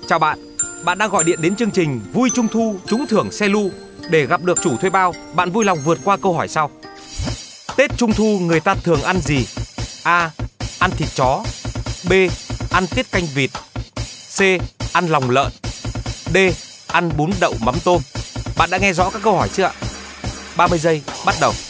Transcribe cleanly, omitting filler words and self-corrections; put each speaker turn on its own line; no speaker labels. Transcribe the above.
Chào bạn, bạn đang gọi điện đến chương trình Vui Trung Thu trúng thưởng xe lu. Để gặp được chủ thuê bao, bạn vui lòng vượt qua câu hỏi sau. Tết Trung Thu người ta thường ăn gì? A. Ăn thịt chó. B. Ăn tiết canh vịt. C. Ăn lòng lợn. D. Ăn bún đậu mắm tôm. Bạn đã nghe rõ các câu hỏi chưa ạ? 30 giây bắt đầu.